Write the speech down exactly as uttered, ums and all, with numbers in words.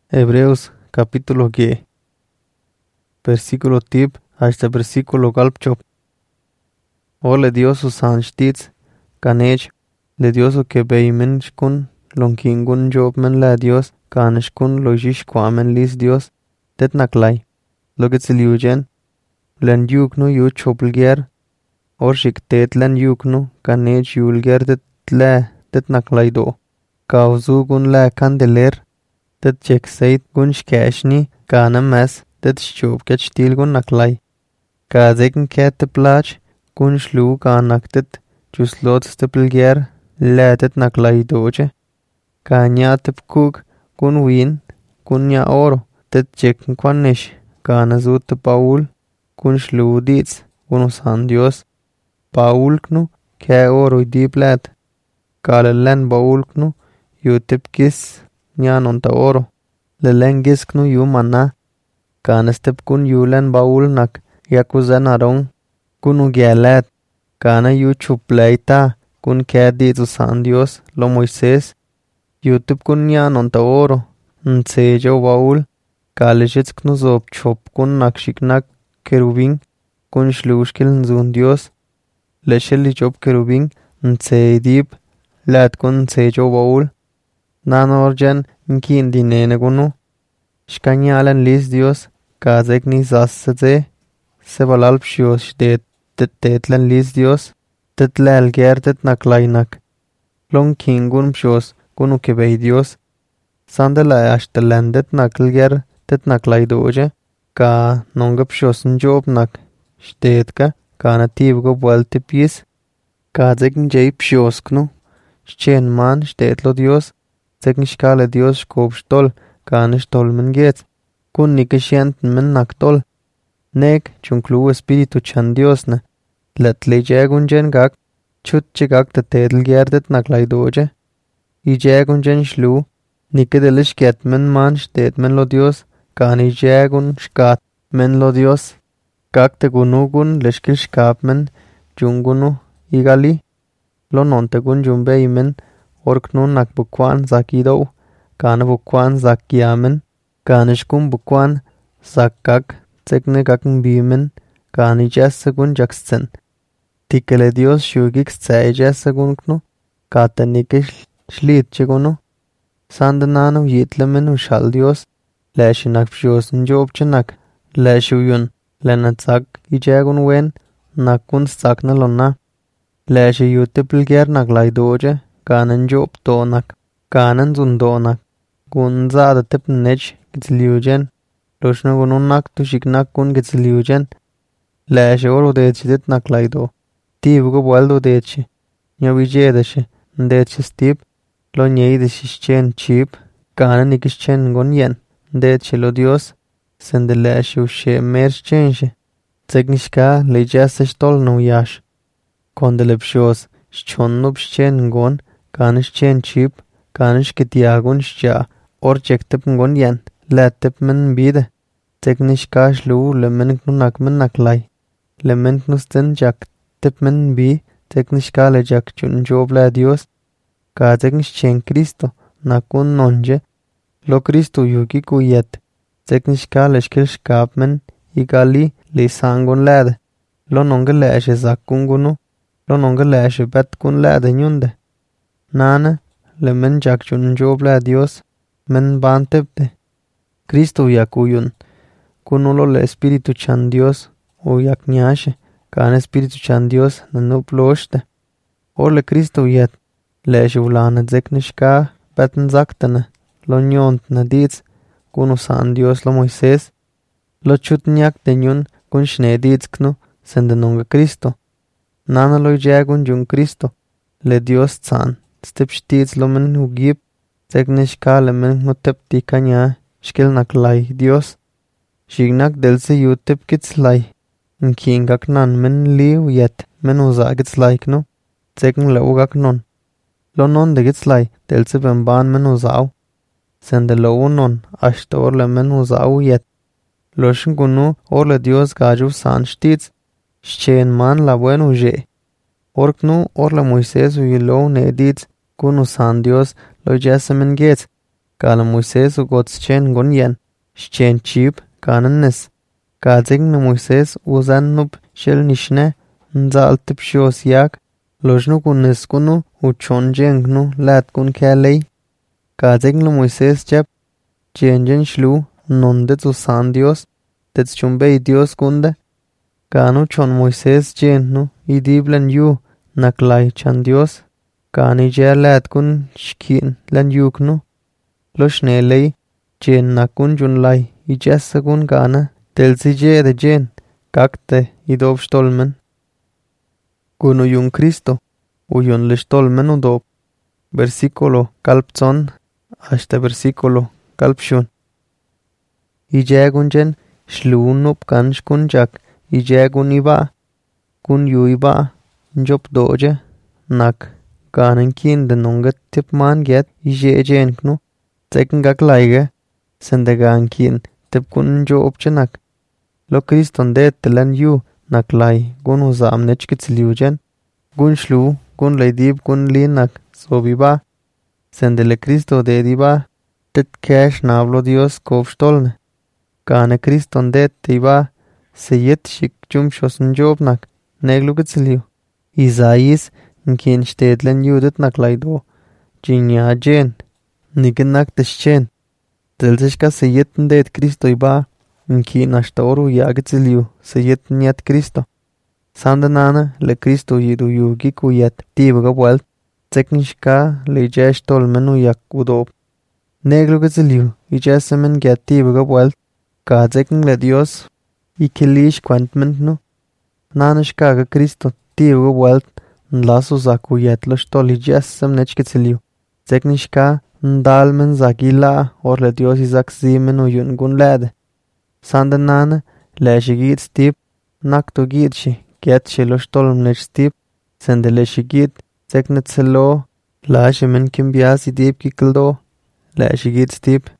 Hebreos capítulo G. Versículo tip hasta versículo galpchop. Ole Dios usan shtits kanech le Dios o que beimen shkun lonkingun job men la Dios kaneshkun lojish kwamen lis Dios tet naklai logets liujen len yuknu yu choplger or shiktet len yuknu kanech yulger tet le tet naklai do kauzu gun la kandeler tet chekseit gun shkashni kana mes tet shchob ket stil gun naklai kazeken ket plach gun shlu kanaktet chuslot stepelger letet naklai doje kanya tepkuk kun win kunya oro tet chek kwanish kana zut Paul kun shlu dits kun san Dios Paul knu ke oro diplet kalelen Paul knu yu tepkis nyanon ta oro lelengis knu yu mana kana step kun yulen Paul nak yakuzan arong kunu gelet kana yu chupleita kun ke dits san Dios lo Moises yu tep kun nyanon ta oro nsejo Paul kalishits knu zob chop kun nakshiknak kerubin kun shlushkil nzun Dios lesheli chop kerubin nseidip lat kun nsejo Paul nanorjen nkin dinene kunu shkanyalen lis Dios kazek ni zasseze sebalal pshios det tet tetlen lis Dios tet lelger tet naklainak long kingun pshios kunu kebei Dios sandela ashtalendet naklger tet naklai doje ka nonga pshios njob nak shtetka ka nativ go vuelte pies kazek njei pshios knu schen man shtetlo Dios zek nishkale Dios shkob shtol ka shtol men get kun nikashient men naktol nek chunklu espiritu chan Dios na let lejegun jen gak chut chigak te tedel gerdet naklai doje ijegun jen shlu nikedelish get men man shtet men lo Dios kan ijegun shkat men lo Dios kak te gunugun leshkil shkap men jungunu igali lo nontegun jumbe imen orknun nak bukwan zakido kana bukwan zakyamen kanishkum bukwan zakkak tsekne kakn bimen kani jessegun jaksen tikele Dios shugik tsai jessegun knu katanike shlit chegunu sandananu yitlemen ushal Dios leshinak pshios njob chenak leshuyun lenatsak ijegun wen nakun sakna lonna leshi yutipilger naklai doje kanan job tonak kanan zundonak kun zada tepnech gitzliujen loshna gununak tushiknak kun gitzliujen leshi oro dechidet naklai do tibugo vueldo dechi nyawijedeshe ndechi stip lo nyeideshischen chip kanan ikischen gon yen dechi lo Dios sende leshi ushe merschenshe zeknishka lejasesh tol no yash kondelepshios shchonnub schen gon kanish chen chip kanish kitiagun shcha or chektep ngon yen letep men bide teknishka shlu lemen knunak men naklai lemen knusten jak tep men bi teknishka le jak chun job la Dios ka teknish chen Cristo nakun nonje lo Cristo yuki kuyet teknishka le shkil shkap men igali le sangon lade lo nonge leshe zakungunu lo nonge leshe bet kun lade nyunde nana le men jak chun job la Dios men bantepte Cristo yakuyun kunulo le Espiritu chan Dios o yaknyashe kan Espiritu chan Dios nanuploshte o le Cristo yet leshe ulana zeknishka beten zaktene lo nyont na ditz kunu san Dios lo Moises lo chutnyak denyun kun shne ditz knu sendenonga Cristo nana lo ijegun jun Cristo le Dios tsan step shtitz lo men ugip zeknishka le men ngotepti kanya shkil naklai Dios shignak delse yutep kitslai nkingak nan men liu yet men uza kitslai knu zekn le ugak non lo non de kitslai delse bemban men uzau sende lo unon ashtor le men uzau yet lo shngunu or le Dios gaju san shtitz schen man la buen uje orknu or le Moises uyilo ne ditz kunu san Dios lo jesemen get Kana Moises ugots chen gon yen, chen chip kana nis. Kazing na Moises uzan nup shel nishne, nzal tip shios yak, lojnu kun nis kunu uchon jeng nu lat kun kelei. Kazing na Moises jep, chen jen shlu, non det usan Dios, det chumbei Dios kunde. Kanu chon Moises chen nu, idib len yu, naklai chan Dios. Kani jia lat kun shkin len yuk nu. Loshne lei, chen nakun jun lai, ijessa kun kana, tel si je de jen, kakte idob stolmen. Kun uyun Cristo, uyun le stolmen udob. Versículo kalpzon, hasta versículo kalpshun. Ijegun jen, shluun up kansh kun jak, ijegun iba, kun yu iba, njop doje, nak, kanen kin de nonget tip man get, ije jen knu, Teken gak laige, sende gan kin, tep kun jo opchenak. Lo Kriston det telen yu, nak lai, gun uzam nechkits liujen, gun shlu, gun leidib, gun linak, so biba. Sende le Kristo de diba, tet cash nablo Dios kov stolne. Kane Kriston det tiba, se yet shik chum shosn jobnak, neglu gitsliu. Isais, nkin shtedlen judet nak laido, jinya jen. Nigenak teschen. Telzeshka se yetten det Cristo iba, nki nashtoru yagitziliu, se yetten yet Cristo. Sandanana le Cristo yidu yu giku yet tibaga welt, tseknishka le jesh tolmenu yak udob. Neglu gitziliu, ijesemen get tibaga welt, ka zekn le Dios, ikelish quantmentnu. Nanishka ga Cristo tibaga welt, nlasu zaku yet lo stol ijesem nechkitziliu. Tseknishka Ndalmen zakila or le Dios izak zimen uyun gun lede. Sandanana leshi git stip nakto gitshi get shilo stolm lech stip sende leshi git zeknet selo lashi men kimbias idip kikeldo leshi git stip